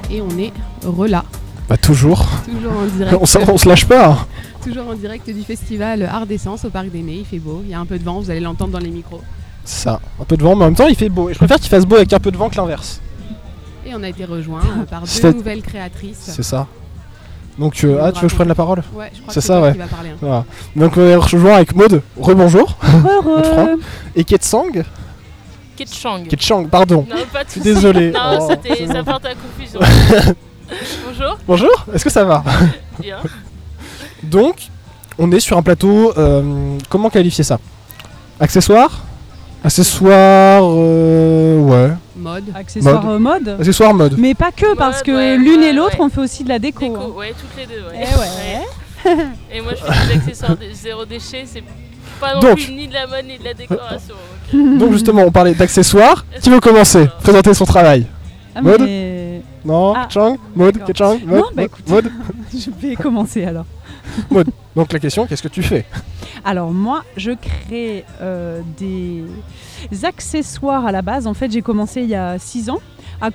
et on est là. Bah toujours. Toujours en direct. On se lâche pas. Toujours en direct du festival Art d'Essence au Parc des Mets. Il fait beau, il y a un peu de vent, vous allez l'entendre dans les micros. Ça, un peu de vent, mais en même temps il fait beau. Et je préfère qu'il fasse beau avec un peu de vent que l'inverse. Et on a été rejoint par deux nouvelles créatrices. C'est ça. Donc tu veux que je prenne la parole? Ouais, je crois c'est que ça, c'est toi ouais. qui va parler. Voilà. Donc on est rejoint avec Maud. Rebonjour. Et Ketsang. Ketchang, pardon. Non, pas de Je suis désolé. Non, ça porte à confusion. Bonjour. Bonjour, est-ce que ça va? Bien. Donc, on est sur un plateau, comment qualifier ça? Accessoires, ouais. Mode. Accessoires mode. Accessoires mode. Mais pas que, parce que l'une et l'autre, on fait aussi de la déco. Ouais, toutes les deux, ouais. Ouais. Et moi, je fais des accessoires zéro déchet, c'est pas non plus ni de la mode ni de la décoration. Donc justement, on parlait d'accessoires. Qui veut commencer? Présenter son travail. Maud Non, Ketchang, Maud, Ketchang, Maud, non, bah écoute, Maud. Je vais commencer alors. Maud, donc la question, qu'est-ce que tu fais? Alors moi, je crée des accessoires à la base. En fait, j'ai commencé il y a 6 ans à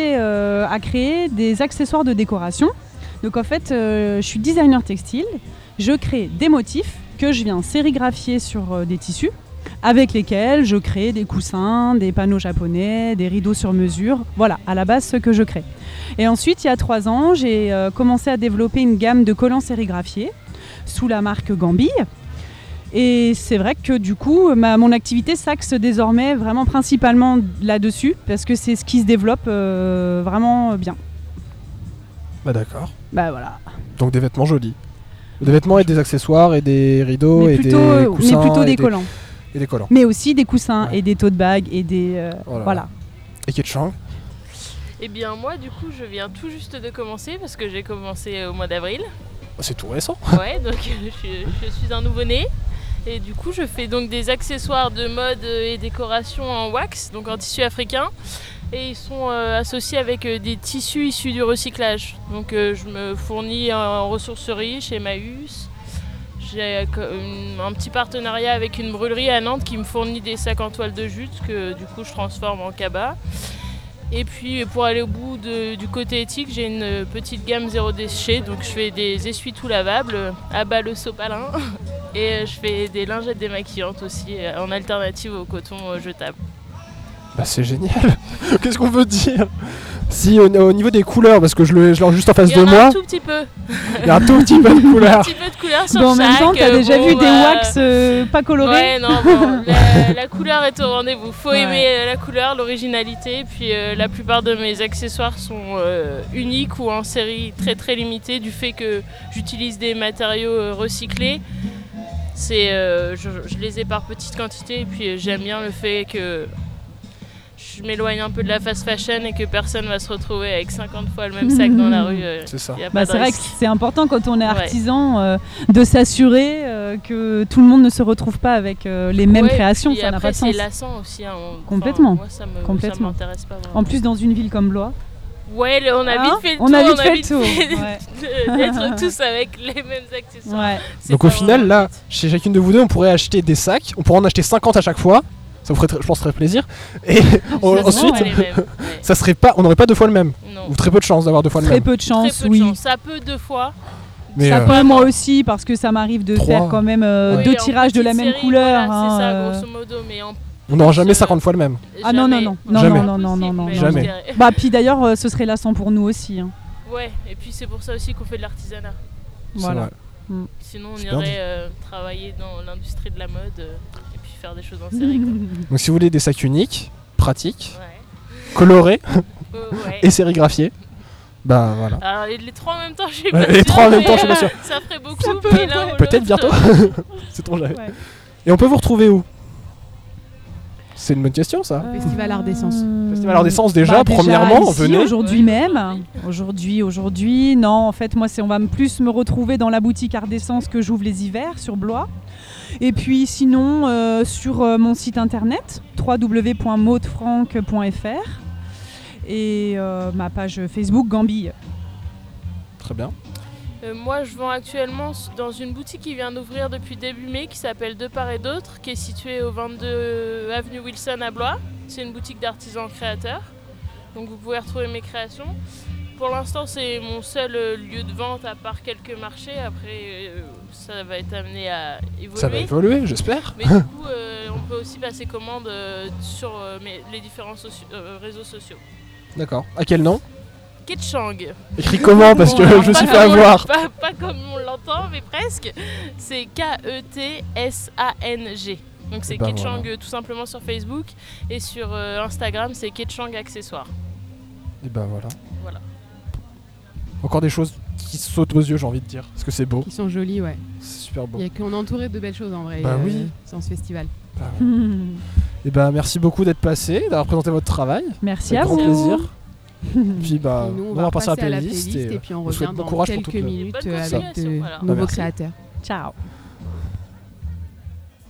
créer des accessoires de décoration. Donc en fait, je suis designer textile. Je crée des motifs que je viens sérigraphier sur des tissus, avec lesquels je crée des coussins, des panneaux japonais, des rideaux sur mesure. Voilà, à la base, ce que je crée. Et ensuite, il y a 3 ans, j'ai commencé à développer une gamme de collants sérigraphiés sous la marque Gambille. Et c'est vrai que du coup, mon activité s'axe désormais vraiment principalement là-dessus, parce que c'est ce qui se développe vraiment bien. Bah d'accord. Bah voilà. Donc des vêtements jolis. Des vêtements et des accessoires et des rideaux et des coussins. Mais plutôt des collants. Et des collants. Mais aussi des coussins et des tote bags et des... voilà. Et Ketchang? Eh bien moi du coup je viens tout juste de commencer parce que j'ai commencé au mois d'avril. C'est tout récent. Ouais, donc je suis un nouveau-né. Et du coup je fais donc des accessoires de mode et décoration en wax, donc en tissu africain. Et ils sont associés avec des tissus issus du recyclage. Donc je me fournis en ressourcerie chez Emmaüs. J'ai un petit partenariat avec une brûlerie à Nantes qui me fournit des sacs en toile de jute que du coup je transforme en cabas. Et puis pour aller au bout du côté éthique, j'ai une petite gamme zéro déchet. Donc je fais des essuie-tout lavables à bas le sopalin. Et je fais des lingettes démaquillantes aussi en alternative au coton jetable. Bah c'est génial. Qu'est-ce qu'on veut dire? Si au niveau des couleurs, parce que je l'ai juste en face de moi. Il y en a un tout petit peu. Il y a un tout petit peu de couleurs. Un petit peu de couleurs sur en chaque. même temps, t'as déjà vu des wax pas colorés? Ouais, non, bon, la couleur est au rendez-vous. Faut aimer la couleur, l'originalité. Puis la plupart de mes accessoires sont uniques ou en série très très limitée du fait que j'utilise des matériaux recyclés. Je les ai par petite quantité et puis j'aime bien le fait que je m'éloigne un peu de la fast fashion et que personne va se retrouver avec 50 fois le même sac dans la rue. C'est ça. C'est vrai que c'est important quand on est artisan de s'assurer que tout le monde ne se retrouve pas avec les mêmes créations. Ça n'a pas de sens. C'est lassant aussi. Complètement. Moi, ça m'intéresse pas vraiment. En plus, dans une ville comme Blois. Ouais, on a vite fait le tour. On a vite fait le tour. D'être tous avec les mêmes accessoires. Ouais. Donc au final, là, chez chacune de vous deux, on pourrait acheter des sacs. On pourrait en acheter 50 à chaque fois. Ça vous ferait, je pense, très plaisir. Et ensuite, ça serait pas, on n'aurait pas 2 fois le même. Non. Ou très peu de chance d'avoir 2 fois le même. Très peu de chance, oui. Ça peut 2 fois. Mais ça peut moi aussi, parce que ça m'arrive de faire quand même 2 tirages de la même couleur. Voilà, c'est ça, grosso modo. Mais on n'aura jamais 50 fois le même. Ah non. Jamais. Bah puis d'ailleurs, ce serait lassant pour nous aussi. Hein. Ouais, et puis c'est pour ça aussi qu'on fait de l'artisanat. Voilà. Sinon, on irait travailler dans l'industrie de la mode et puis faire des choses en série. Donc si vous voulez des sacs uniques, pratiques, colorés et sérigraphiés, bah voilà. Alors les 3 en même temps, je suis pas sûre. Les 3 en même temps, je suis pas sûr. Ça ferait beaucoup. Peut-être bientôt. C'est ton jamais. Et on peut vous retrouver où? C'est une bonne question, ça. Festival Art d'Essence. Festival Art d'Essence déjà, premièrement, ici, venez. Aujourd'hui même. Aujourd'hui, non, en fait, moi, on va plus me retrouver dans la boutique Art d'Essence que j'ouvre les hivers sur Blois. Et puis sinon, sur mon site internet, www.maudefranck.fr et ma page Facebook Gambille. Très bien. Moi, je vends actuellement dans une boutique qui vient d'ouvrir depuis début mai, qui s'appelle De Part et D'autre, qui est située au 22 avenue Wilson à Blois. C'est une boutique d'artisans créateurs, donc vous pouvez retrouver mes créations. Pour l'instant, c'est mon seul lieu de vente à part quelques marchés. Après, ça va être amené à évoluer. Ça va évoluer, j'espère. Mais du coup, on peut aussi passer commande sur les différents réseaux sociaux. D'accord. À quel nom? Ketchang. Écrit comment? Parce que Alors, je me suis pas fait comme avoir. Pas comme on l'entend, mais presque. C'est K-E-T-S-A-N-G. Donc c'est Ben Ketchang voilà. tout simplement sur Facebook. Et sur Instagram, c'est Ketchang Accessoires. Et ben voilà. Voilà. Encore des choses qui sautent aux yeux, j'ai envie de dire. Parce que c'est beau. Qui sont jolis, ouais. C'est super beau. Il y a qu'on est entouré de belles choses en vrai. Bah oui. Dans ce festival. Bah ouais. Et ben merci beaucoup d'être passé, d'avoir présenté votre travail. Merci Avec à grand vous. plaisir. Puis bah, Et nous, on on va va passer à passer la playlist et puis on vous souhaite revient bon dans courage pour quelques toute le- minutes Bonne avec continuation, de voilà. nouveaux Merci. créateurs. Ciao.